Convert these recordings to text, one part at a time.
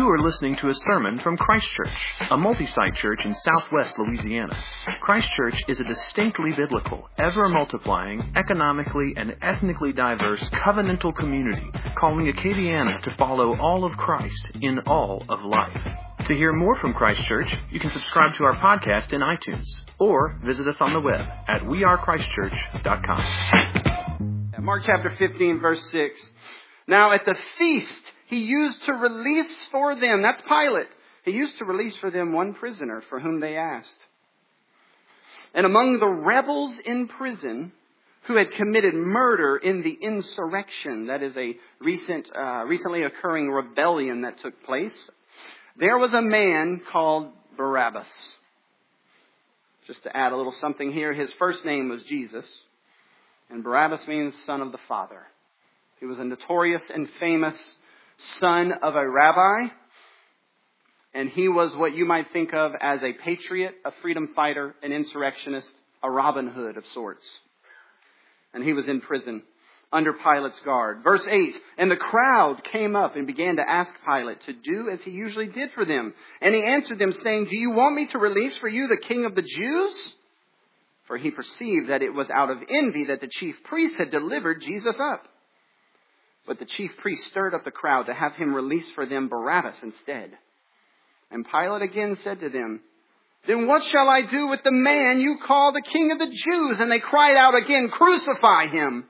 You are listening to a sermon from Christ Church, a multi-site church in southwest Louisiana. Christ Church is a distinctly biblical, ever-multiplying, economically and ethnically diverse covenantal community calling Acadiana to follow all of Christ in all of life. To hear more from Christ Church, you can subscribe to our podcast in iTunes or visit us on the web at wearechristchurch.com. Mark chapter 15, verse 6. Now at the feast, he used to release for them, that's Pilate, he used to release for them one prisoner for whom they asked. And among the rebels in prison who had committed murder in the insurrection, that is a recently occurring rebellion that took place, there was a man called Barabbas. Just to add a little something here, his first name was Jesus, and Barabbas means son of the Father. He was a notorious and famous son of a rabbi, and he was what you might think of as a patriot, a freedom fighter, an insurrectionist, a Robin Hood of sorts. And he was in prison under Pilate's guard. Verse 8, and the crowd came up and began to ask Pilate to do as he usually did for them. And he answered them, saying, do you want me to release for you the king of the Jews? For he perceived that it was out of envy that the chief priests had delivered Jesus up. But the chief priests stirred up the crowd to have him release for them Barabbas instead. And Pilate again said to them, then what shall I do with the man you call the king of the Jews? And they cried out again, crucify him.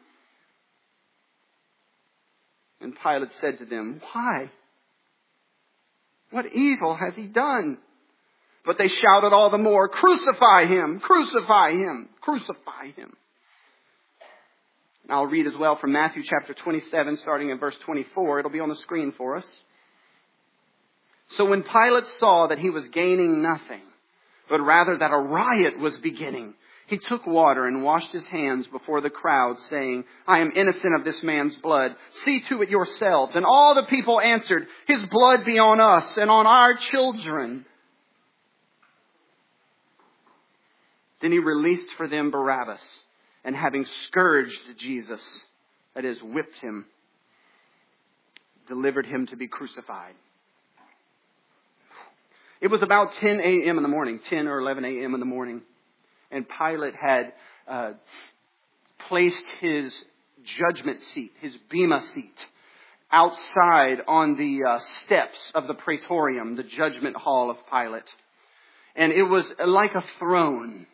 And Pilate said to them, why? What evil has he done? But they shouted all the more, crucify him, crucify him, crucify him. And I'll read as well from Matthew chapter 27, starting in verse 24. It'll be on the screen for us. So when Pilate saw that he was gaining nothing, but rather that a riot was beginning, he took water and washed his hands before the crowd, saying, I am innocent of this man's blood. See to it yourselves. And all the people answered, his blood be on us and on our children. Then he released for them Barabbas, and having scourged Jesus, that is, whipped him, delivered him to be crucified. It was about 10 a.m. in the morning, 10 or 11 a.m. in the morning. And Pilate had placed his judgment seat, his bema seat, outside on the steps of the praetorium, the judgment hall of Pilate. And it was like a throne.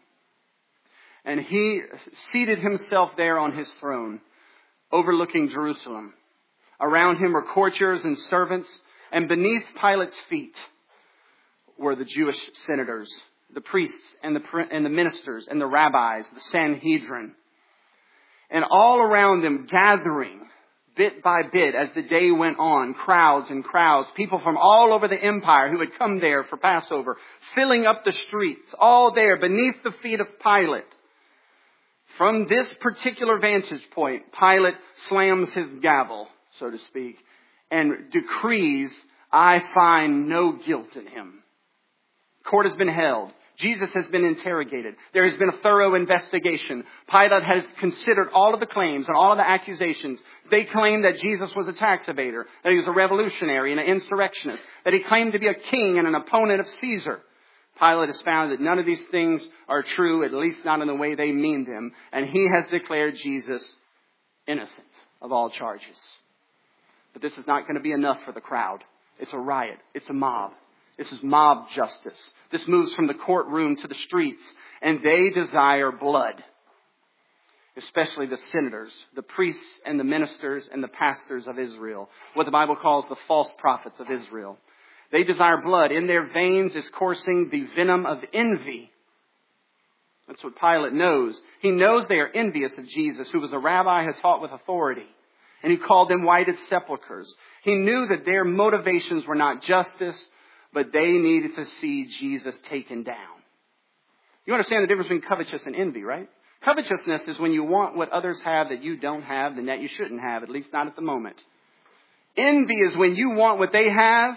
And he seated himself there on his throne, overlooking Jerusalem. Around him were courtiers and servants, and beneath Pilate's feet were the Jewish senators, the priests and the ministers and the rabbis, the Sanhedrin. And all around them, gathering bit by bit as the day went on, crowds and crowds, people from all over the empire who had come there for Passover, filling up the streets, all there beneath the feet of Pilate. From this particular vantage point, Pilate slams his gavel, so to speak, and decrees, I find no guilt in him. Court has been held. Jesus has been interrogated. There has been a thorough investigation. Pilate has considered all of the claims and all of the accusations. They claim that Jesus was a tax evader, that he was a revolutionary and an insurrectionist, that he claimed to be a king and an opponent of Caesar. Pilate has found that none of these things are true, at least not in the way they mean them. And he has declared Jesus innocent of all charges. But this is not going to be enough for the crowd. It's a riot. It's a mob. This is mob justice. This moves from the courtroom to the streets. And they desire blood. Especially the senators, the priests and the ministers and the pastors of Israel. What the Bible calls the false prophets of Israel. They desire blood. In their veins is coursing the venom of envy. That's what Pilate knows. He knows they are envious of Jesus, who was a rabbi who taught with authority. And he called them whited sepulchres. He knew that their motivations were not justice, but they needed to see Jesus taken down. You understand the difference between covetous and envy, right? Covetousness is when you want what others have that you don't have and that you shouldn't have, at least not at the moment. Envy is when you want what they have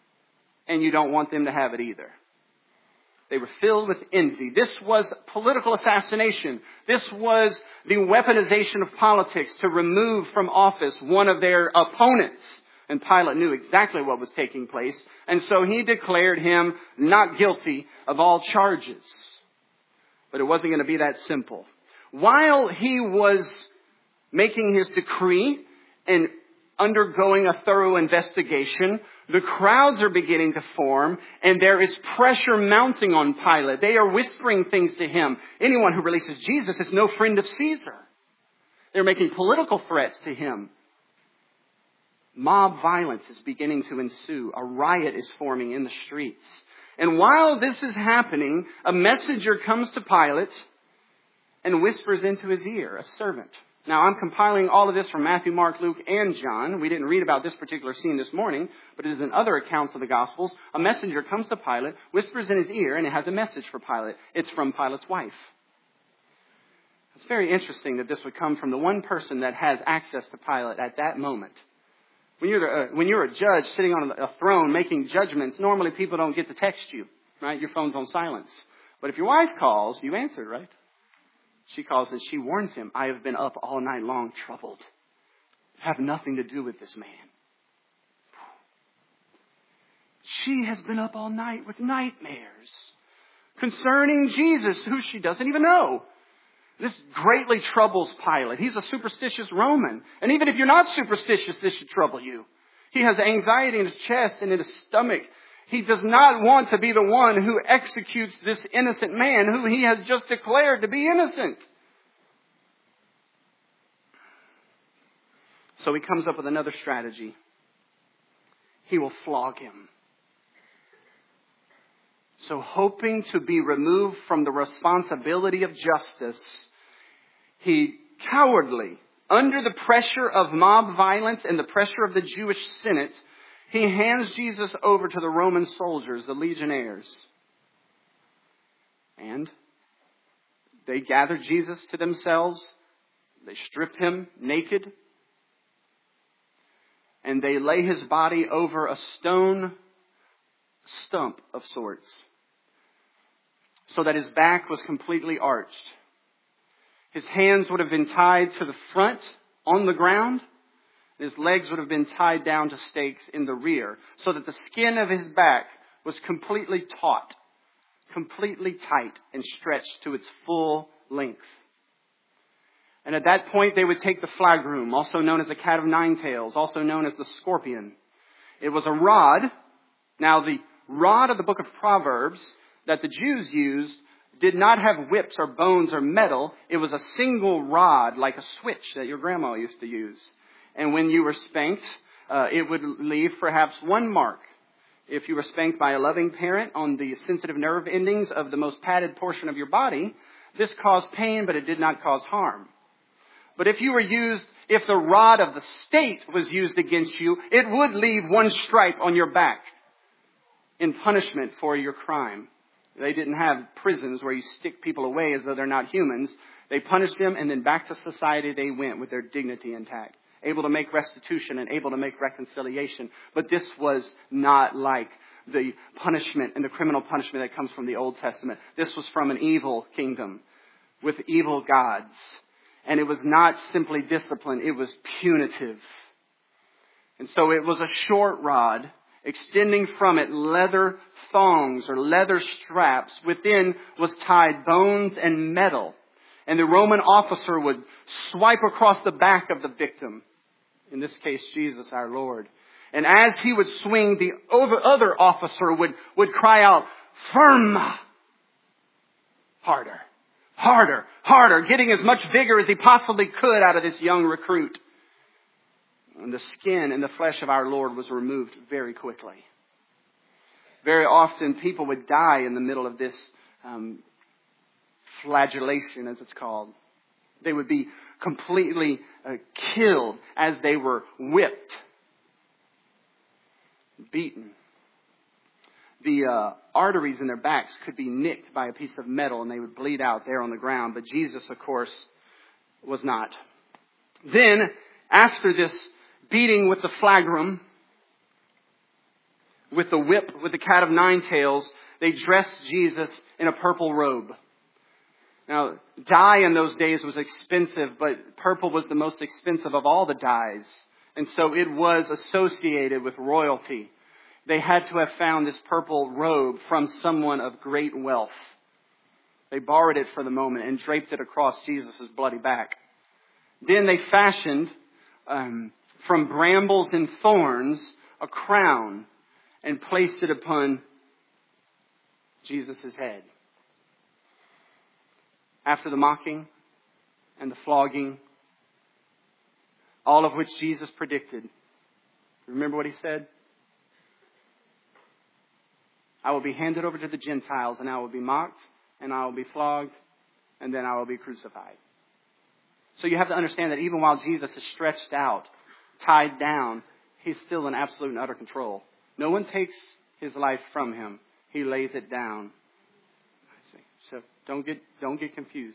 and you don't want them to have it either. They were filled with envy. This was political assassination. This was the weaponization of politics to remove from office one of their opponents. And Pilate knew exactly what was taking place. And so he declared him not guilty of all charges. But it wasn't going to be that simple. While he was making his decree and undergoing a thorough investigation, the crowds are beginning to form, and there is pressure mounting on Pilate. They are whispering things to him. Anyone who releases Jesus is no friend of Caesar. They're making political threats to him. Mob violence is beginning to ensue. A riot is forming in the streets. And while this is happening, a messenger comes to Pilate and whispers into his ear, a servant. Now, I'm compiling all of this from Matthew, Mark, Luke, and John. We didn't read about this particular scene this morning, but it is in other accounts of the Gospels. A messenger comes to Pilate, whispers in his ear, and it has a message for Pilate. It's from Pilate's wife. It's very interesting that this would come from the one person that has access to Pilate at that moment. When you're a judge sitting on a throne making judgments, normally people don't get to text you, right? Your phone's on silence. But if your wife calls, you answer, right? She calls and she warns him, I have been up all night long troubled. Have nothing to do with this man. She has been up all night with nightmares concerning Jesus, who she doesn't even know. This greatly troubles Pilate. He's a superstitious Roman. And even if you're not superstitious, this should trouble you. He has anxiety in his chest and in his stomach. He does not want to be the one who executes this innocent man who he has just declared to be innocent. So he comes up with another strategy. He will flog him. So hoping to be removed from the responsibility of justice, he cowardly, under the pressure of mob violence and the pressure of the Jewish Senate, he hands Jesus over to the Roman soldiers, the legionnaires. And they gather Jesus to themselves. They strip him naked. And they lay his body over a stone stump of sorts, so that his back was completely arched. His hands would have been tied to the front on the ground. His legs would have been tied down to stakes in the rear, so that the skin of his back was completely taut, completely tight, and stretched to its full length. And at that point, they would take the flagrum, also known as the cat of nine tails, also known as the scorpion. It was a rod. Now, the rod of the book of Proverbs that the Jews used did not have whips or bones or metal. It was a single rod, like a switch that your grandma used to use. And when you were spanked, it would leave perhaps one mark. If you were spanked by a loving parent on the sensitive nerve endings of the most padded portion of your body, this caused pain, but it did not cause harm. But if the rod of the state was used against you, it would leave one stripe on your back in punishment for your crime. They didn't have prisons where you stick people away as though they're not humans. They punished them, and then back to society they went with their dignity intact, able to make restitution and able to make reconciliation. But this was not like the punishment and the criminal punishment that comes from the Old Testament. This was from an evil kingdom with evil gods. And it was not simply discipline, it was punitive. And so it was a short rod, extending from it leather thongs or leather straps. Within was tied bones and metal. And the Roman officer would swipe across the back of the victim. In this case, Jesus, our Lord. And as he would swing, the other officer would cry out, "Firm!" Harder, harder, harder, getting as much vigor as he possibly could out of this young recruit. And the skin and the flesh of our Lord was removed very quickly. Very often people would die in the middle of this flagellation, as it's called. They would be completely killed as they were whipped, beaten. The arteries in their backs could be nicked by a piece of metal and they would bleed out there on the ground. But Jesus, of course, was not. Then, after this beating with the flagrum, with the whip, with the cat of nine tails, they dressed Jesus in a purple robe. Now, dye in those days was expensive, but purple was the most expensive of all the dyes. And so it was associated with royalty. They had to have found this purple robe from someone of great wealth. They borrowed it for the moment and draped it across Jesus' bloody back. Then they fashioned from brambles and thorns a crown and placed it upon Jesus' head. After the mocking and the flogging, all of which Jesus predicted, remember what he said? I will be handed over to the Gentiles, and I will be mocked, and I will be flogged, and then I will be crucified. So you have to understand that even while Jesus is stretched out, tied down, he's still in absolute and utter control. No one takes his life from him. He lays it down. I see. So don't get confused.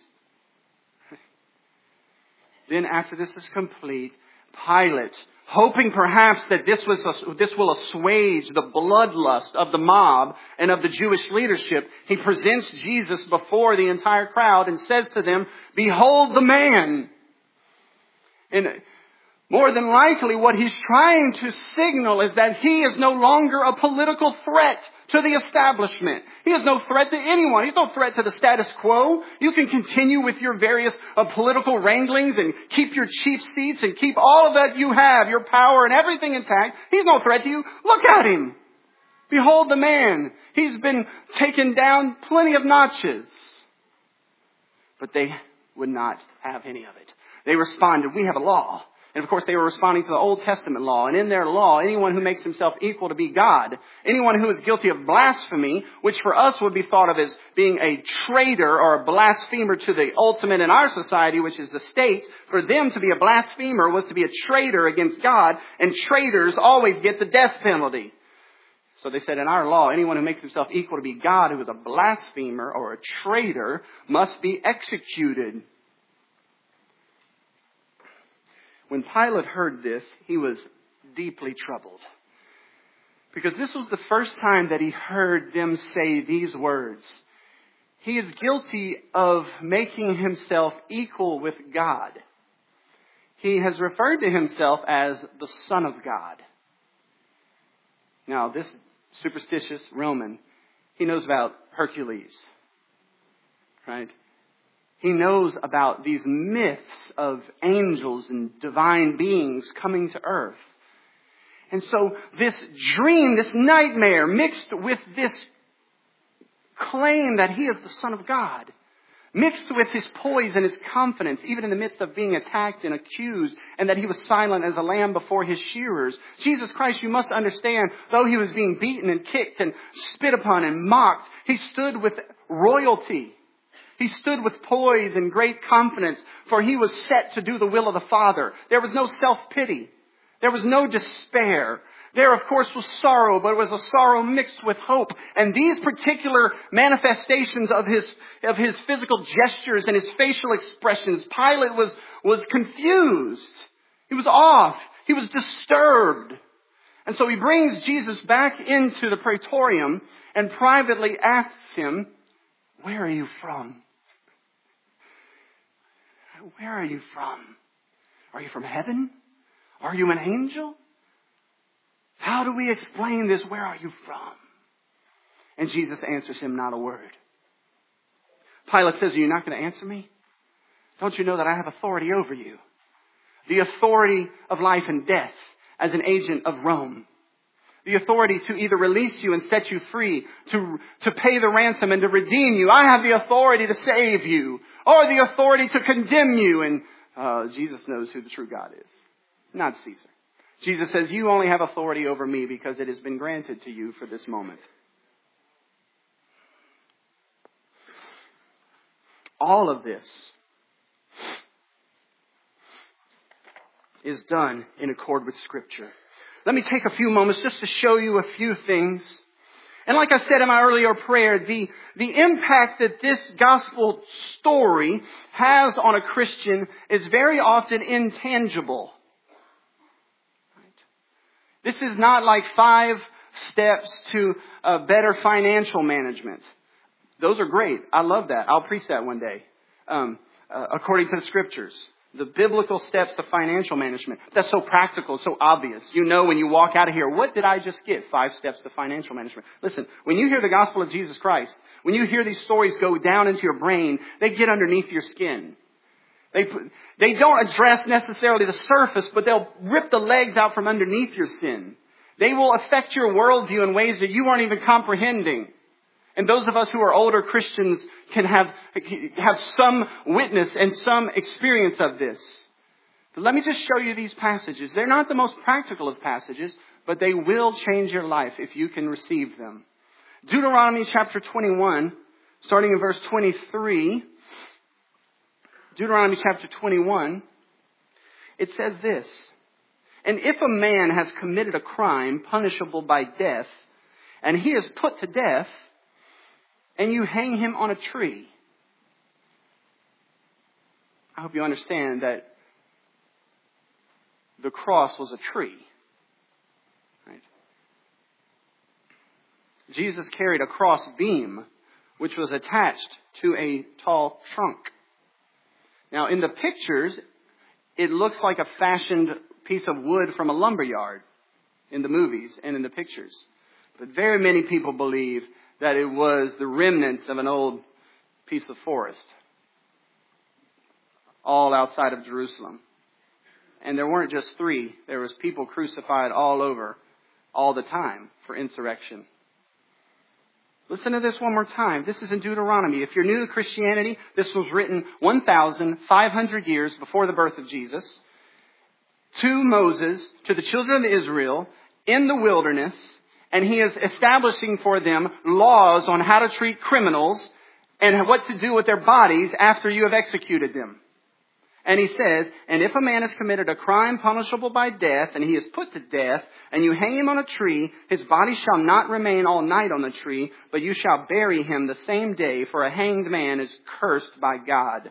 Then after this is complete, Pilate, hoping perhaps that this will assuage the bloodlust of the mob and of the Jewish leadership, he presents Jesus before the entire crowd and says to them, "Behold the man." And more than likely what he's trying to signal is that he is no longer a political threat to the establishment. He is no threat to anyone. He's no threat to the status quo. You can continue with your various political wranglings and keep your chief seats and keep all of that you have, your power and everything intact. He's no threat to you. Look at him. Behold the man. He's been taken down plenty of notches. But they would not have any of it. They responded, "We have a law." And of course, they were responding to the Old Testament law. And in their law, anyone who makes himself equal to be God, anyone who is guilty of blasphemy, which for us would be thought of as being a traitor or a blasphemer to the ultimate in our society, which is the state, for them to be a blasphemer was to be a traitor against God, and traitors always get the death penalty. So they said, in our law, anyone who makes himself equal to be God, who is a blasphemer or a traitor, must be executed. When Pilate heard this, he was deeply troubled. Because this was the first time that he heard them say these words. He is guilty of making himself equal with God. He has referred to himself as the Son of God. Now, this superstitious Roman, he knows about Hercules, right? He knows about these myths of angels and divine beings coming to earth. And so this dream, this nightmare, mixed with this claim that he is the Son of God, mixed with his poise and his confidence, even in the midst of being attacked and accused, and that he was silent as a lamb before his shearers. Jesus Christ, you must understand, though he was being beaten and kicked and spit upon and mocked, he stood with royalty. He stood with poise and great confidence, for he was set to do the will of the Father. There was no self-pity. There was no despair. There, of course, was sorrow, but it was a sorrow mixed with hope. And these particular manifestations of his physical gestures and his facial expressions, Pilate was confused. He was off. He was disturbed. And so he brings Jesus back into the praetorium and privately asks him, "Where are you from? Where are you from? Are you from heaven? Are you an angel? How do we explain this? Where are you from?" And Jesus answers him not a word. Pilate says, "Are you not going to answer me? Don't you know that I have authority over you? The authority of life and death as an agent of Rome. The authority to either release you and set you free, to pay the ransom and to redeem you. I have the authority to save you, or the authority to condemn you." And Jesus knows who the true God is, not Caesar. Jesus says, "You only have authority over me because it has been granted to you for this moment." All of this is done in accord with Scripture. Let me take a few moments just to show you a few things. And like I said in my earlier prayer, the impact that this gospel story has on a Christian is very often intangible. This is not like 5 steps to better financial management. Those are great. I love that. I'll preach that one day, according to the Scriptures. The biblical steps to financial management. That's so practical, so obvious. You know when you walk out of here, what did I just get? 5 steps to financial management. Listen, when you hear the gospel of Jesus Christ, when you hear these stories go down into your brain, they get underneath your skin. They don't address necessarily the surface, but they'll rip the legs out from underneath your sin. They will affect your worldview in ways that you aren't even comprehending. And those of us who are older Christians can have some witness and some experience of this. But let me just show you these passages. They're not the most practical of passages, but they will change your life if you can receive them. Deuteronomy chapter 21, starting in verse 23. Deuteronomy chapter 21, it says this. And if a man has committed a crime punishable by death, and he is put to death, and you hang him on a tree. I hope you understand that the cross was a tree. Right? Jesus carried a cross beam, which was attached to a tall trunk. Now, in the pictures, it looks like a fashioned piece of wood from a lumberyard in the movies and in the pictures. But very many people believe that it was the remnants of an old piece of forest, all outside of Jerusalem. And there weren't just 3. There was people crucified all over, all the time, for insurrection. Listen to this one more time. This is in Deuteronomy. If you're new to Christianity, this was written 1,500 years before the birth of Jesus, to Moses, to the children of Israel, in the wilderness. And he is establishing for them laws on how to treat criminals and what to do with their bodies after you have executed them. And he says, and if a man has committed a crime punishable by death, and he is put to death, and you hang him on a tree, his body shall not remain all night on the tree, but you shall bury him the same day, for a hanged man is cursed by God.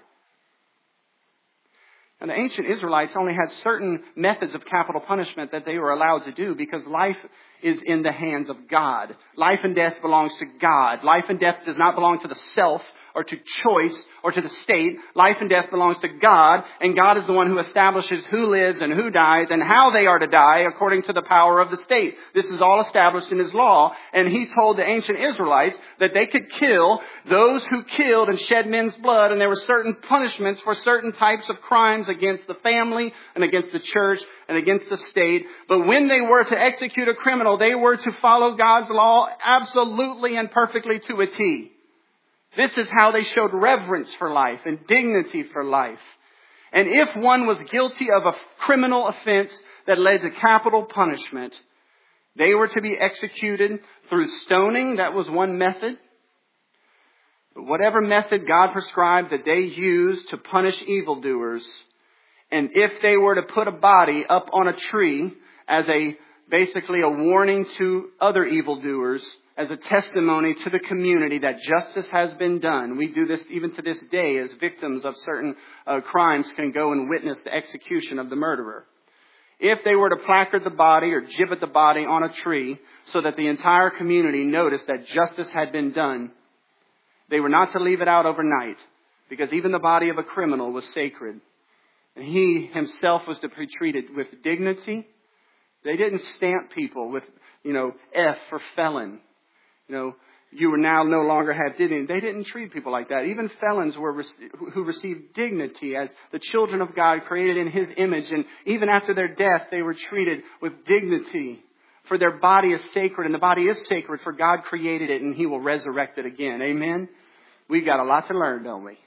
And the ancient Israelites only had certain methods of capital punishment that they were allowed to do because life is in the hands of God. Life and death belongs to God. Life and death does not belong to the self or to choice or to the state. Life and death belongs to God, and God is the one who establishes who lives and who dies and how they are to die according to the power of the state. This is all established in His law, and He told the ancient Israelites that they could kill those who killed and shed men's blood, and there were certain punishments for certain types of crimes against the family and against the church and against the state. But when they were to execute a criminal, they were to follow God's law absolutely and perfectly to a T. This is how they showed reverence for life and dignity for life. And if one was guilty of a criminal offense that led to capital punishment, they were to be executed through stoning. That was one method. But whatever method God prescribed that they used to punish evildoers, and if they were to put a body up on a tree as basically a warning to other evildoers, as a testimony to the community that justice has been done. We do this even to this day as victims of certain crimes can go and witness the execution of the murderer. If they were to placard the body or gibbet the body on a tree so that the entire community noticed that justice had been done, they were not to leave it out overnight, because even the body of a criminal was sacred. And he himself was to be treated with dignity. They didn't stamp people with, F for felon. You were now no longer have dignity. They didn't treat people like that. Even felons who received dignity as the children of God created in His image. And even after their death, they were treated with dignity. For their body is sacred, and the body is sacred, for God created it, and He will resurrect it again. Amen? We've got a lot to learn, don't we?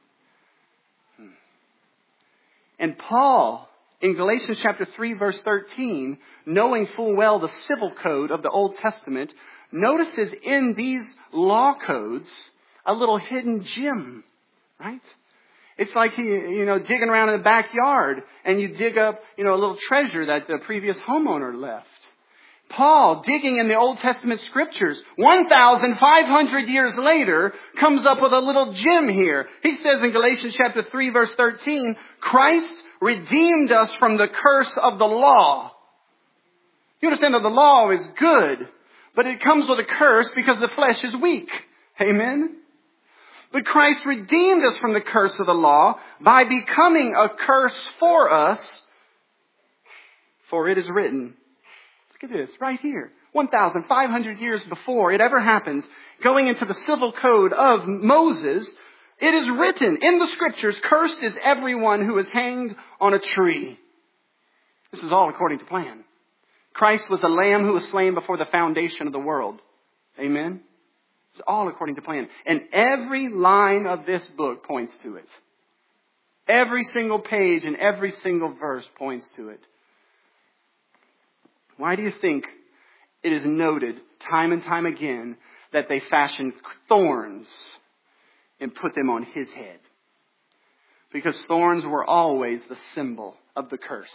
And Paul, in Galatians chapter 3, verse 13, knowing full well the civil code of the Old Testament, notices in these law codes a little hidden gem, right? It's like digging around in the backyard and you dig up, a little treasure that the previous homeowner left. Paul, digging in the Old Testament scriptures, 1,500 years later, comes up with a little gem here. He says in Galatians chapter 3, verse 13, Christ redeemed us from the curse of the law. You understand that the law is good, but it comes with a curse because the flesh is weak. Amen? But Christ redeemed us from the curse of the law by becoming a curse for us. For it is written, look at this, right here, 1,500 years before it ever happens, going into the civil code of Moses, it is written in the Scriptures, cursed is everyone who is hanged on a tree. This is all according to plan. Christ was a lamb who was slain before the foundation of the world. Amen? It's all according to plan. And every line of this book points to it. Every single page and every single verse points to it. Why do you think it is noted time and time again that they fashioned thorns and put them on his head? Because thorns were always the symbol of the curse.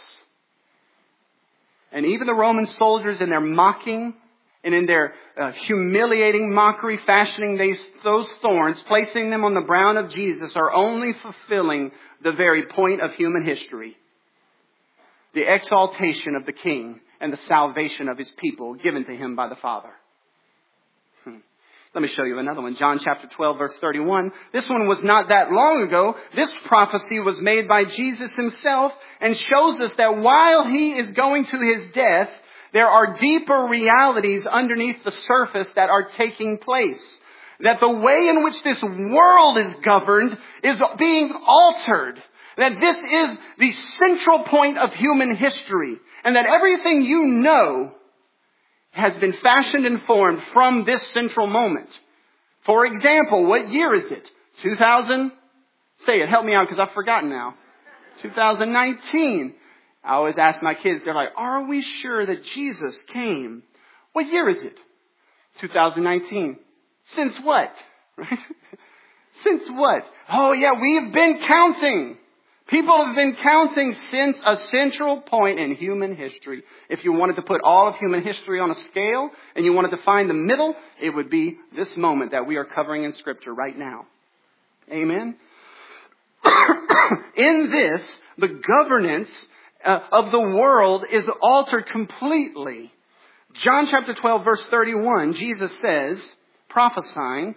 And even the Roman soldiers in their mocking and in their humiliating mockery, fashioning those thorns, placing them on the brow of Jesus, are only fulfilling the very point of human history. The exaltation of the King and the salvation of his people given to him by the Father. Let me show you another one. John chapter 12, verse 31. This one was not that long ago. This prophecy was made by Jesus himself and shows us that while he is going to his death, there are deeper realities underneath the surface that are taking place. That the way in which this world is governed is being altered. That this is the central point of human history. And that everything you know has been fashioned and formed from this central moment. For example, what year is it? 2000? Say it, help me out because I've forgotten now. 2019. I always ask my kids, they're like, are we sure that Jesus came? What year is it? 2019. Since what? Right? Since what? Oh yeah, we've been counting. People have been counting since a central point in human history. If you wanted to put all of human history on a scale and you wanted to find the middle, it would be this moment that we are covering in Scripture right now. Amen? In this, the governance of the world is altered completely. John chapter 12, verse 31, Jesus says, prophesying,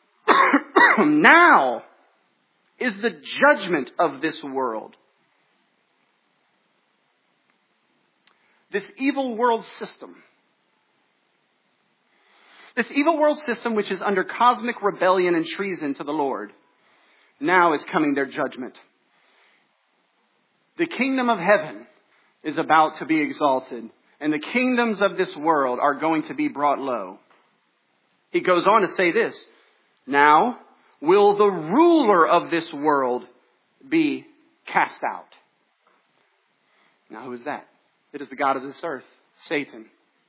now is the judgment of this world. This evil world system. This evil world system which is under cosmic rebellion and treason to the Lord. Now is coming their judgment. The kingdom of heaven is about to be exalted. And the kingdoms of this world are going to be brought low. He goes on to say this. Now will the ruler of this world be cast out. Now who is that? It is the god of this earth, Satan.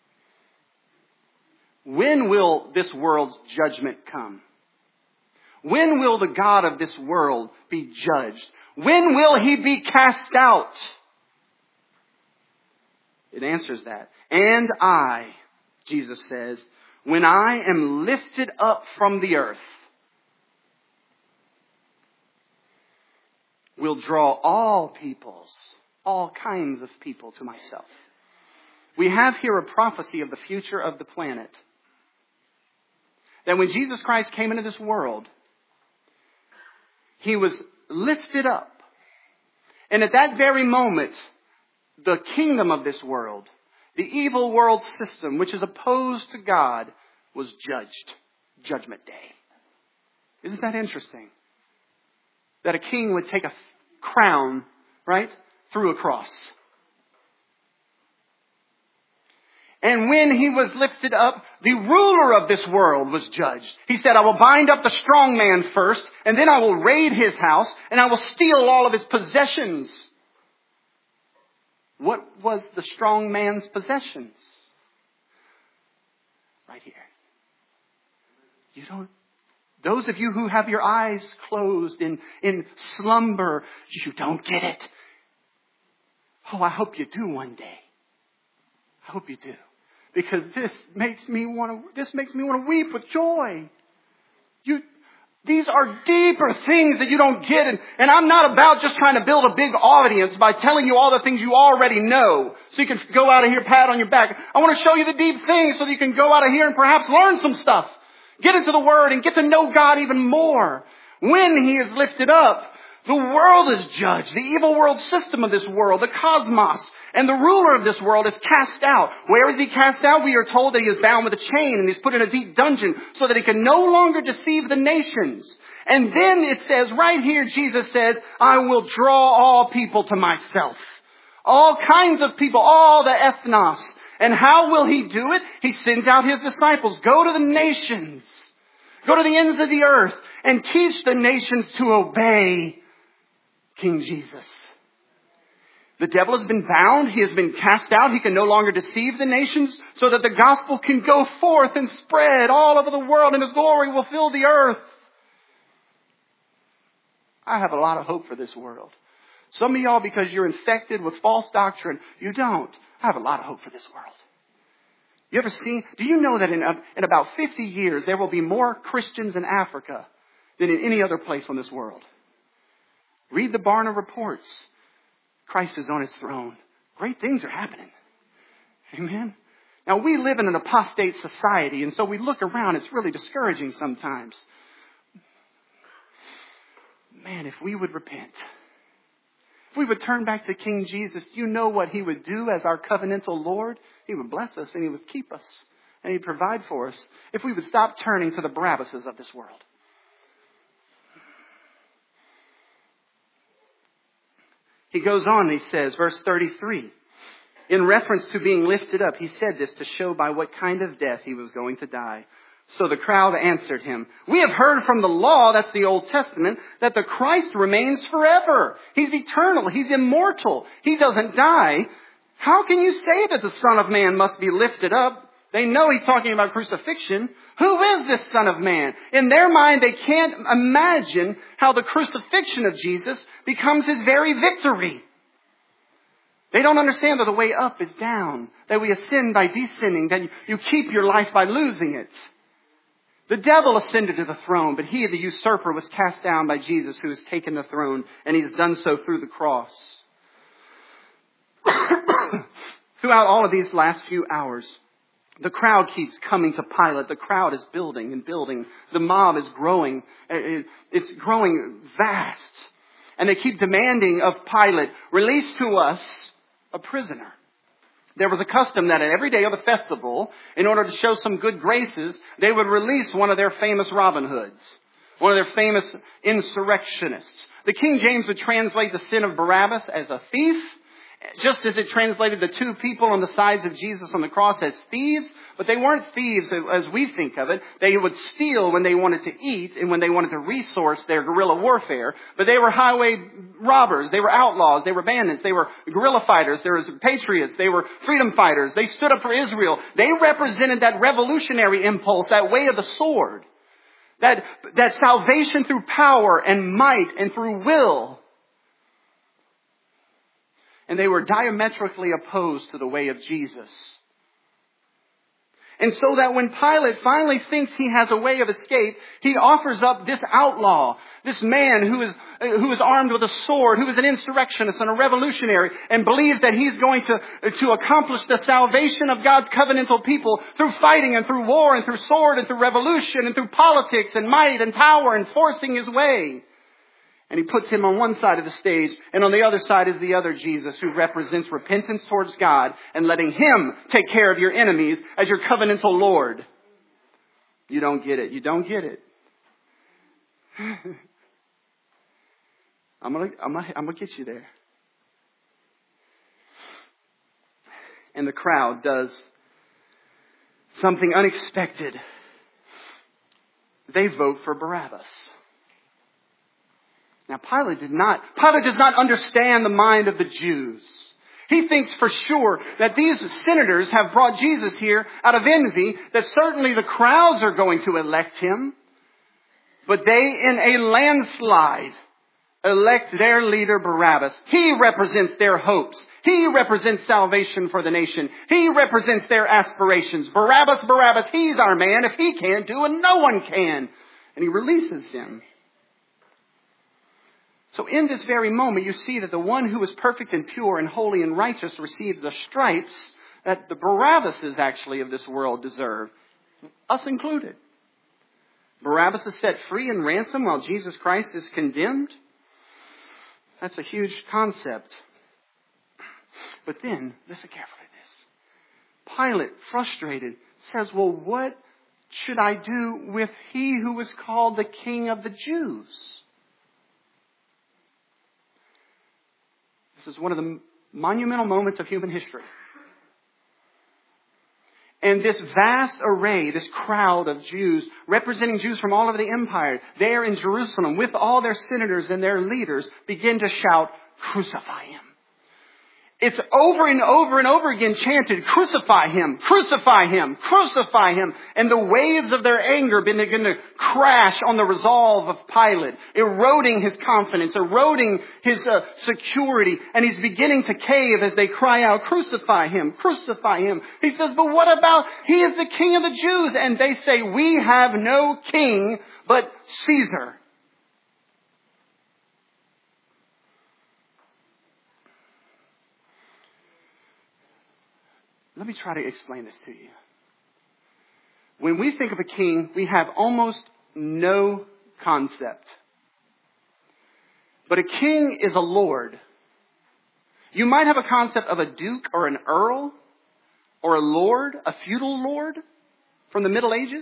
When will this world's judgment come? When will the God of this world be judged? When will he be cast out? It answers that. And I, Jesus says, when I am lifted up from the earth, will draw all peoples, all kinds of people to myself. We have here a prophecy of the future of the planet. That when Jesus Christ came into this world, he was lifted up. And at that very moment, the kingdom of this world, the evil world system, which is opposed to God, was judged. Judgment Day. Isn't that interesting? That a king would take a crown, right, through a cross. And when he was lifted up, the ruler of this world was judged. He said, I will bind up the strong man first, and then I will raid his house, and I will steal all of his possessions. What was the strong man's possessions? Right here. Those of you who have your eyes closed in slumber, you don't get it. Oh, I hope you do one day. I hope you do. Because this makes me want to weep with joy. These are deeper things that you don't get. And I'm not about just trying to build a big audience by telling you all the things you already know. So you can go out of here, pat on your back. I want to show you the deep things so that you can go out of here and perhaps learn some stuff. Get into the Word and get to know God even more. When He is lifted up, the world is judged. The evil world system of this world, the cosmos, and the ruler of this world is cast out. Where is He cast out? We are told that He is bound with a chain and He's put in a deep dungeon so that He can no longer deceive the nations. And then it says, right here, Jesus says, I will draw all people to myself. All kinds of people, all the ethnos. And how will He do it? He sends out His disciples. Go to the nations. Go to the ends of the earth and teach the nations to obey King Jesus. The devil has been bound. He has been cast out. He can no longer deceive the nations so that the gospel can go forth and spread all over the world and His glory will fill the earth. I have a lot of hope for this world. Some of y'all, because you're infected with false doctrine, you don't. I have a lot of hope for this world. You ever seen, do you know that in about 50 years, there will be more Christians in Africa than in any other place on this world? Read the Barna reports. Christ is on His throne. Great things are happening. Amen. Now, we live in an apostate society, and so we look around. It's really discouraging sometimes. Man, if we would repent, if we would turn back to King Jesus, you know what He would do as our covenantal Lord? He would bless us and He would keep us and He'd provide for us if we would stop turning to the Barabbases of this world. He goes on, he says, verse 33, in reference to being lifted up, He said this to show by what kind of death He was going to die. So the crowd answered Him, we have heard from the law, that's the Old Testament, that the Christ remains forever. He's eternal. He's immortal. He doesn't die. How can you say that the Son of Man must be lifted up? They know He's talking about crucifixion. Who is this Son of Man? In their mind, they can't imagine how the crucifixion of Jesus becomes His very victory. They don't understand that the way up is down, that we ascend by descending, that you keep your life by losing it. The devil ascended to the throne, but he, the usurper, was cast down by Jesus, who has taken the throne, and He's done so through the cross. Throughout all of these last few hours, the crowd keeps coming to Pilate. The crowd is building and building. The mob is growing. It's growing vast. And they keep demanding of Pilate, release to us a prisoner. There was a custom that every day of the festival, in order to show some good graces, they would release one of their famous Robin Hoods, one of their famous insurrectionists. The King James would translate the sin of Barabbas as a thief, just as it translated the two people on the sides of Jesus on the cross as thieves. But they weren't thieves as we think of it. They would steal when they wanted to eat and when they wanted to resource their guerrilla warfare. But they were highway robbers. They were outlaws. They were bandits. They were guerrilla fighters. There was patriots. They were freedom fighters. They stood up for Israel. They represented that revolutionary impulse, that way of the sword. That salvation through power and might and through will. And they were diametrically opposed to the way of Jesus. And so that when Pilate finally thinks he has a way of escape, he offers up this outlaw, this man who is armed with a sword, who is an insurrectionist and a revolutionary, and believes that he's going to accomplish the salvation of God's covenantal people through fighting and through war and through sword and through revolution and through politics and might and power and forcing his way. And he puts him on one side of the stage, and on the other side is the other Jesus, who represents repentance towards God and letting Him take care of your enemies as your covenantal Lord. You don't get it. You don't get it. I'm gonna get you there. And the crowd does something unexpected. They vote for Barabbas. Now, Pilate does not understand the mind of the Jews. He thinks for sure that these senators have brought Jesus here out of envy, that certainly the crowds are going to elect Him. But they, in a landslide, elect their leader Barabbas. He represents their hopes. He represents salvation for the nation. He represents their aspirations. Barabbas, Barabbas, he's our man. If he can't do it, no one can. And He releases him. So in this very moment, you see that the one who is perfect and pure and holy and righteous receives the stripes that the Barabbases actually of this world deserve, us included. Barabbas is set free and ransomed while Jesus Christ is condemned. That's a huge concept. But then, listen carefully to this. Pilate, frustrated, says, well, what should I do with he who was called the King of the Jews? This is one of the monumental moments of human history. And this vast array, this crowd of Jews, representing Jews from all over the empire, there in Jerusalem, with all their senators and their leaders, begin to shout, "Crucify him." It's over and over and over again chanted, "Crucify him, crucify him, crucify him." And the waves of their anger begin to crash on the resolve of Pilate, eroding his confidence, eroding his security. And he's beginning to cave as they cry out, "Crucify him, crucify him." He says, "But what about, he is the King of the Jews?" And they say, "We have no king but Caesar." Let me try to explain this to you. When we think of a king, we have almost no concept. But a king is a lord. You might have a concept of a duke or an earl or a lord, a feudal lord from the Middle Ages.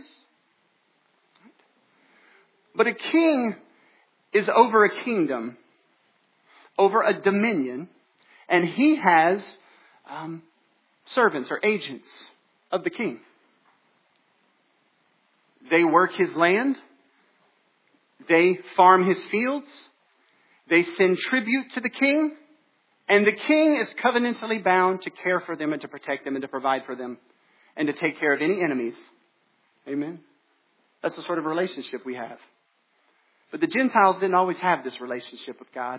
But a king is over a kingdom, over a dominion, and he has servants or agents of the king. They work his land. They farm his fields. They send tribute to the king. And the king is covenantally bound to care for them and to protect them and to provide for them and to take care of any enemies. Amen. That's the sort of relationship we have. But the Gentiles didn't always have this relationship with God.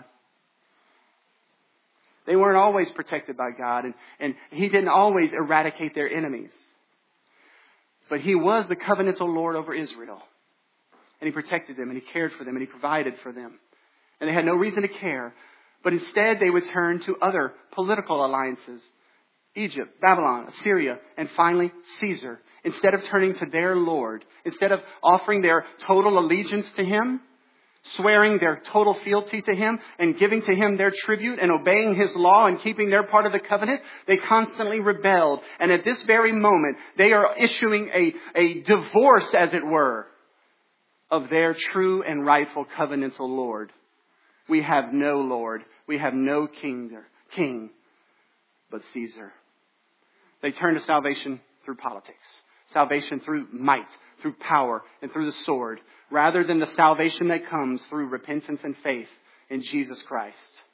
They weren't always protected by God, and he didn't always eradicate their enemies. But he was the covenantal Lord over Israel. And he protected them, and he cared for them, and he provided for them. And they had no reason to care. But instead, they would turn to other political alliances. Egypt, Babylon, Assyria, and finally Caesar. Instead of turning to their Lord, instead of offering their total allegiance to him, swearing their total fealty to him and giving to him their tribute and obeying his law and keeping their part of the covenant, they constantly rebelled. And at this very moment, they are issuing a divorce, as it were, of their true and rightful covenantal Lord. We have no Lord. We have no king but Caesar. They turn to salvation through politics, salvation through might, through power, and through the sword, rather than the salvation that comes through repentance and faith in Jesus Christ.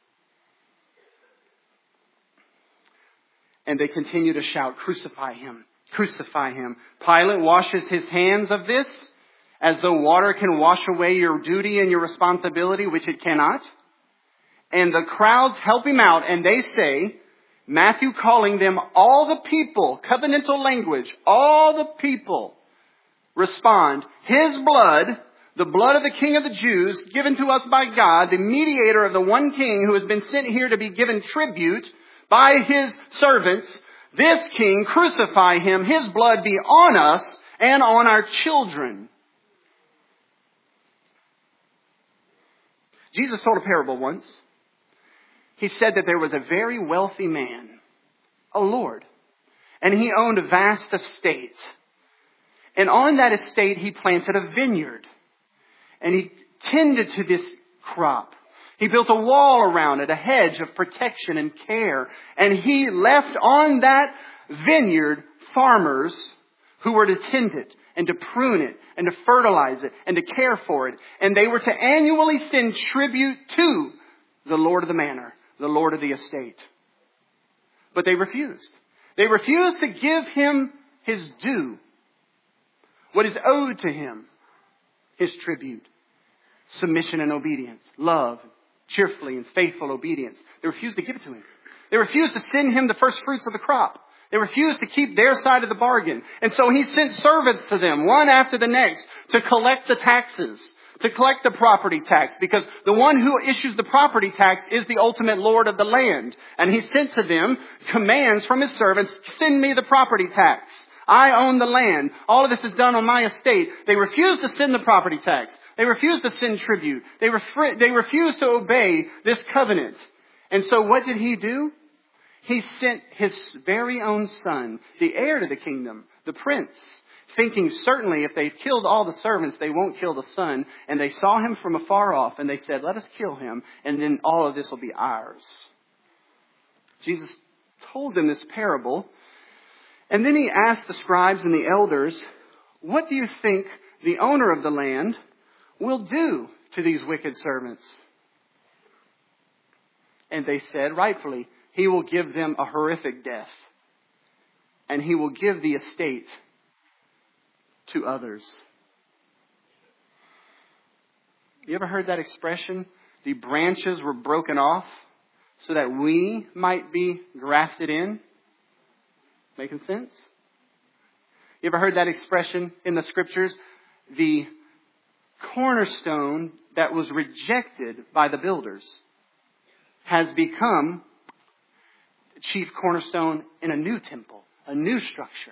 And they continue to shout, "Crucify him, crucify him." Pilate washes his hands of this as though water can wash away your duty and your responsibility, which it cannot. And the crowds help him out, and they say, Matthew calling them all the people, covenantal language, all the people respond, "His blood, the blood of the King of the Jews, given to us by God, the mediator of the one king who has been sent here to be given tribute by his servants, this king, crucify him, his blood be on us and on our children." Jesus told a parable once. He said that there was a very wealthy man, a lord, and he owned a vast estate. And on that estate, he planted a vineyard. And he tended to this crop. He built a wall around it, a hedge of protection and care. And he left on that vineyard farmers who were to tend it and to prune it and to fertilize it and to care for it. And they were to annually send tribute to the Lord of the manor, the Lord of the estate. But they refused. They refused to give him his due, what is owed to him, his tribute, submission and obedience, love, cheerfully and faithful obedience. They refused to give it to him. They refused to send him the first fruits of the crop. They refused to keep their side of the bargain. And so he sent servants to them, one after the next, to collect the taxes, to collect the property tax, because the one who issues the property tax is the ultimate Lord of the land. And he sent to them commands from his servants, "Send me the property tax. I own the land. All of this is done on my estate. They refused to send the property tax. They refused to send tribute. They refused to obey this covenant. And so what did he do? He sent his very own son, the heir to the kingdom, the prince, thinking certainly if they've killed all the servants, they won't kill the son. And they saw him from afar off and they said, let us kill him and then all of this will be ours. Jesus told them this parable. And then he asked the scribes and the elders, what do you think the owner of the land will do to these wicked servants? And they said, rightfully, he will give them a horrific death. And he will give the estate to others. You ever heard that expression? The branches were broken off so that we might be grafted in. Making sense? You ever heard that expression in the scriptures? The cornerstone that was rejected by the builders has become the chief cornerstone in a new temple, a new structure.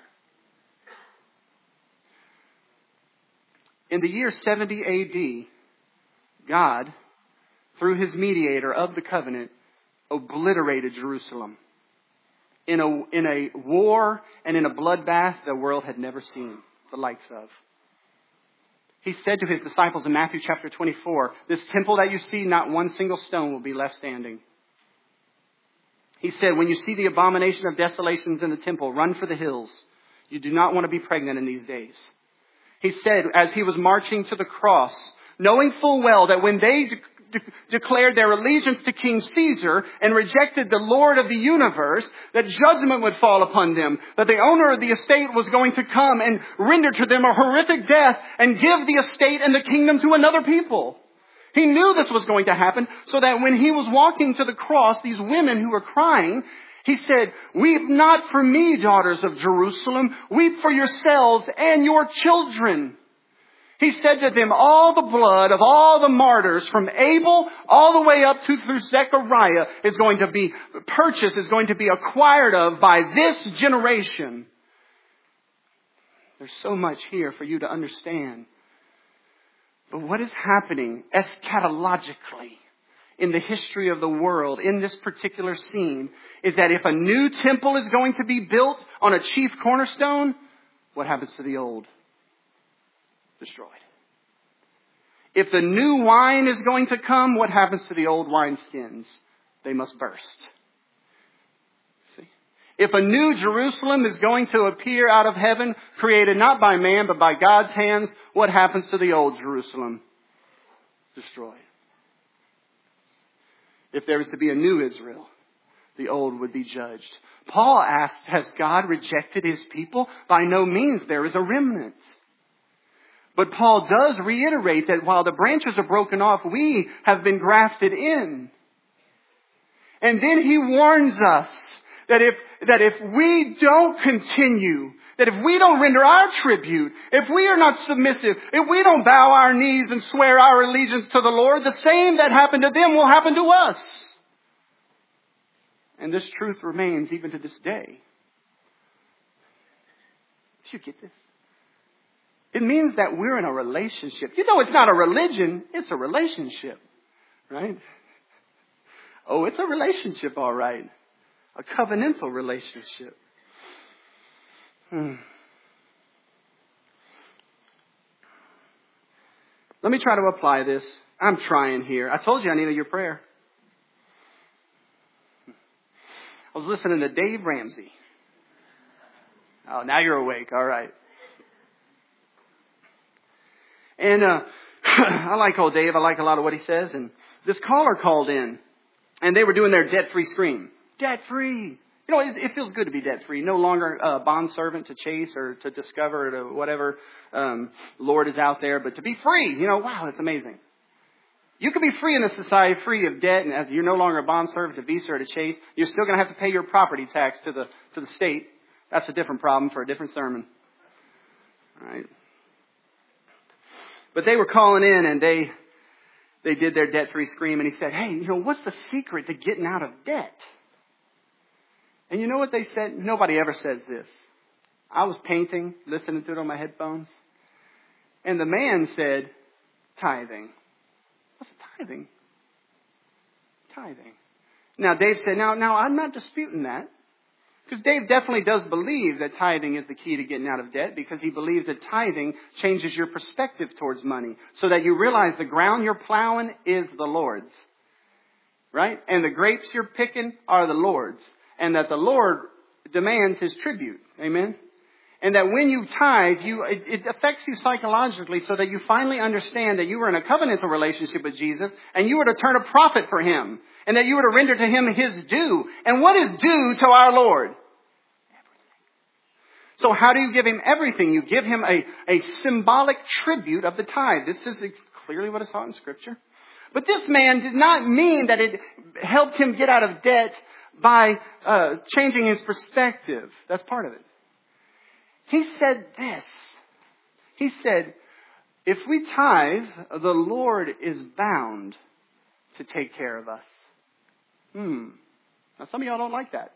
In the year 70 A.D., God, through his mediator of the covenant, obliterated Jerusalem in a war and in a bloodbath the world had never seen the likes of. He said to his disciples in Matthew chapter 24, this temple that you see, not one single stone will be left standing. He said, when you see the abomination of desolations in the temple, run for the hills. You do not want to be pregnant in these days. He said, as he was marching to the cross, knowing full well that when they declared their allegiance to King Caesar and rejected the Lord of the universe, that judgment would fall upon them, that the owner of the estate was going to come and render to them a horrific death and give the estate and the kingdom to another people. He knew this was going to happen, so that when he was walking to the cross, these women who were crying, he said, weep not for me, daughters of Jerusalem, weep for yourselves and your children. He said to them, all the blood of all the martyrs from Abel all the way up to through Zechariah is going to be purchased, is going to be acquired of by this generation. There's so much here for you to understand. But what is happening eschatologically in the history of the world in this particular scene is that if a new temple is going to be built on a chief cornerstone, what happens to the old? Destroyed. If the new wine is going to come, what happens to the old wineskins? They must burst. See? If a new Jerusalem is going to appear out of heaven, created not by man but by God's hands, what happens to the old Jerusalem? Destroyed. If there is to be a new Israel, the old would be judged. Paul asked, has God rejected his people? By no means. There is a remnant. But Paul does reiterate that while the branches are broken off, we have been grafted in. And then he warns us that if we don't continue, that if we don't render our tribute, if we are not submissive, if we don't bow our knees and swear our allegiance to the Lord, the same that happened to them will happen to us. And this truth remains even to this day. Did you get this? It means that we're in a relationship. You know, it's not a religion, it's a relationship, right? Oh, it's a relationship, all right. A covenantal relationship. Let me try to apply this. I'm trying here. I told you I needed your prayer. I was listening to Dave Ramsey. Oh, now you're awake. All right. And I like old Dave. I like a lot of what he says. And this caller called in, and they were doing their debt-free scream. Debt-free. You know, it feels good to be debt-free. No longer a bondservant to chase or to discover or to whatever Lord is out there, but to be free. You know, wow, that's amazing. You could be free in a society, free of debt, and as you're no longer a bondservant to Visa or to Chase, you're still going to have to pay your property tax to the state. That's a different problem for a different sermon. All right. But they were calling in and they did their debt-free scream, and he said, hey, you know, what's the secret to getting out of debt? And you know what they said? Nobody ever says this. I was painting, listening to it on my headphones. And the man said, tithing. I said, tithing? Tithing. Now, Dave said, now, I'm not disputing that. Because Dave definitely does believe that tithing is the key to getting out of debt, because he believes that tithing changes your perspective towards money so that you realize the ground you're plowing is the Lord's. Right? And the grapes you're picking are the Lord's. And that the Lord demands His tribute. Amen? And that when you tithe, it affects you psychologically so that you finally understand that you were in a covenantal relationship with Jesus and you were to turn a profit for Him. And that you were to render to Him His due. And what is due to our Lord? Everything. So how do you give Him everything? You give Him a symbolic tribute of the tithe. This is clearly what is taught in Scripture. But this man did not mean that it helped him get out of debt by changing his perspective. That's part of it. He said this. He said, if we tithe, the Lord is bound to take care of us. Now some of y'all don't like that.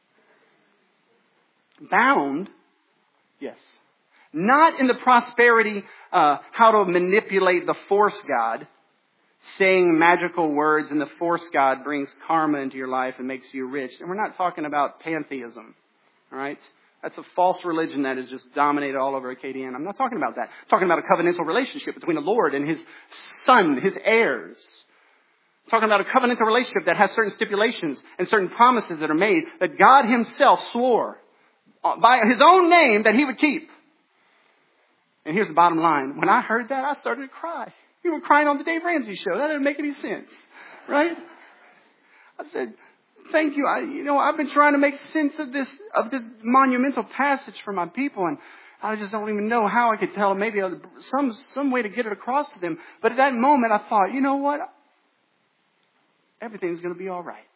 Bound, yes. Not in the prosperity, how to manipulate the force God, saying magical words and the force God brings karma into your life and makes you rich. And we're not talking about pantheism, all right? That's a false religion that has just dominated all over KDN. I'm not talking about that. I'm talking about a covenantal relationship between the Lord and His Son, His heirs. I'm talking about a covenantal relationship that has certain stipulations and certain promises that are made that God Himself swore by His own name that He would keep. And here's the bottom line. When I heard that, I started to cry. You were crying on the Dave Ramsey show. That didn't make any sense, right? I said, thank you. I've been trying to make sense of this monumental passage for my people, and I just don't even know how I could tell them. Maybe some way to get it across to them. But at that moment, I thought, you know what? Everything's going to be all right.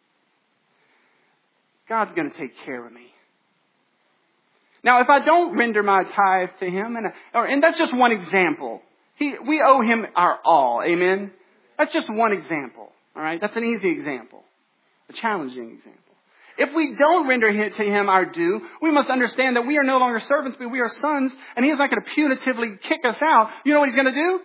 God's going to take care of me. Now, if I don't render my tithe to Him, and that's just one example. We owe Him our all. Amen? That's just one example. All right? That's an easy example. A challenging example. If we don't render to Him our due, we must understand that we are no longer servants, but we are sons, and He's not going to punitively kick us out. You know what He's going to do?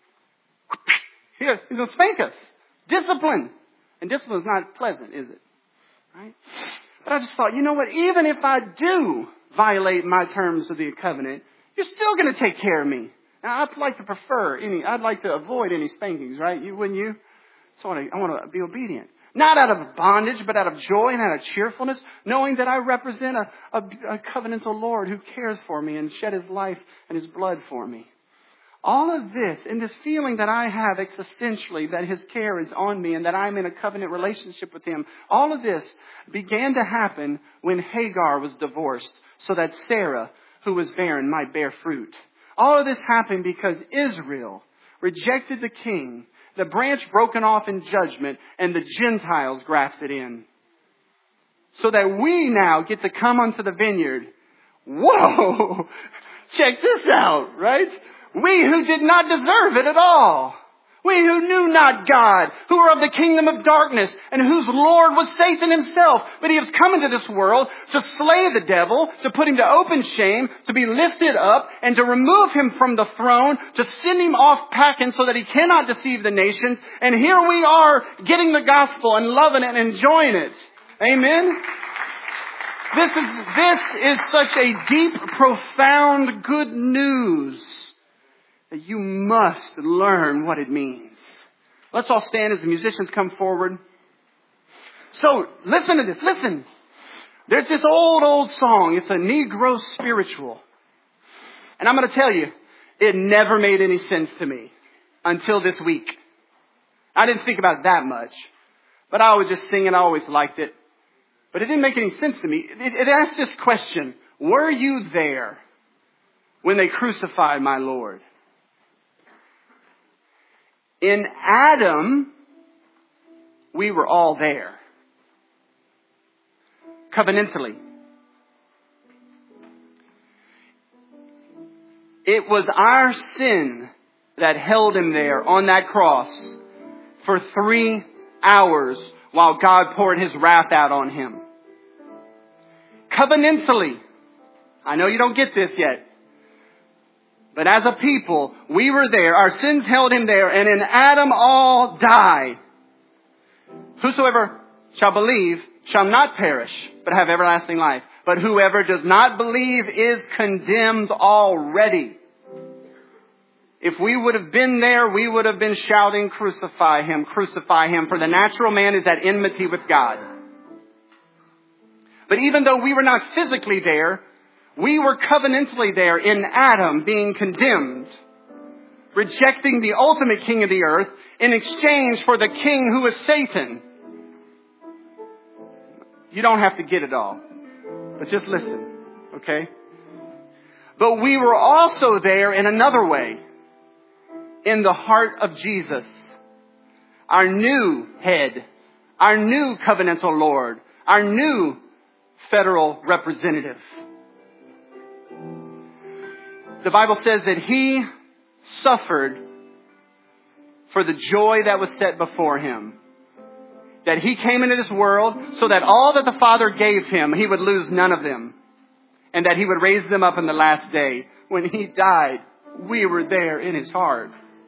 He's going to spank us. Discipline. And discipline is not pleasant, is it? Right? But I just thought, you know what? Even if I do violate my terms of the covenant, you're still going to take care of me. Now, I'd like to avoid any spankings, right? Wouldn't you? So I want to be obedient. Not out of bondage, but out of joy and out of cheerfulness, knowing that I represent a covenantal Lord who cares for me and shed His life and His blood for me. All of this, and this feeling that I have existentially, that His care is on me and that I'm in a covenant relationship with Him, all of this began to happen when Hagar was divorced so that Sarah, who was barren, might bear fruit. All of this happened because Israel rejected the king, the branch broken off in judgment, and the Gentiles grafted in. So that we now get to come onto the vineyard. Whoa! Check this out, right? We who did not deserve it at all. We who knew not God, who were of the kingdom of darkness, and whose Lord was Satan himself. But He has come into this world to slay the devil, to put him to open shame, to be lifted up, and to remove him from the throne, to send him off packing so that he cannot deceive the nations. And here we are getting the gospel and loving it and enjoying it. Amen? This is such a deep, profound good news that you must learn what it means. Let's all stand as the musicians come forward. So, listen to this. Listen. There's this old song. It's a Negro spiritual. And I'm going to tell you, it never made any sense to me until this week. I didn't think about it that much. But I would just sing it. I always liked it. But it didn't make any sense to me. It asked this question. Were you there when they crucified my Lord? In Adam, we were all there. Covenantally. It was our sin that held Him there on that cross for 3 hours while God poured His wrath out on Him. Covenantally. I know you don't get this yet. But as a people, we were there. Our sins held him there. And in Adam all die. Whosoever shall believe shall not perish, but have everlasting life. But whoever does not believe is condemned already. If we would have been there, we would have been shouting, crucify him, crucify him. For the natural man is at enmity with God. But even though we were not physically there, we were covenantally there in Adam being condemned, rejecting the ultimate king of the earth in exchange for the king who is Satan. You don't have to get it all, but just listen, okay? But we were also there in another way, in the heart of Jesus, our new head, our new covenantal Lord, our new federal representative. The Bible says that he suffered for the joy that was set before him. That he came into this world so that all that the Father gave him, he would lose none of them. And that he would raise them up in the last day. When he died, we were there in his heart.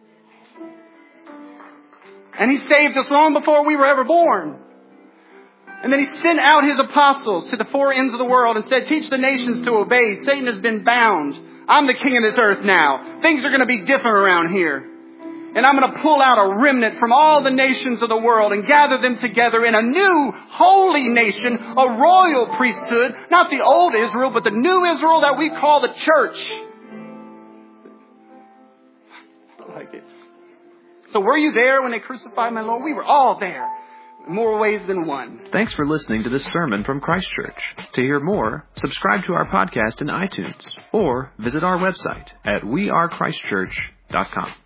And he saved us long before we were ever born. And then he sent out his apostles to the four ends of the world and said, teach the nations to obey. Satan has been bound. I'm the king of this earth now. Things are going to be different around here. And I'm going to pull out a remnant from all the nations of the world and gather them together in a new holy nation, a royal priesthood. Not the old Israel, but the new Israel that we call the church. I like it. So were you there when they crucified my Lord? We were all there. In more ways than one. Thanks for listening to this sermon from Christ Church. To hear more, subscribe to our podcast in iTunes or visit our website at wearechristchurch.com.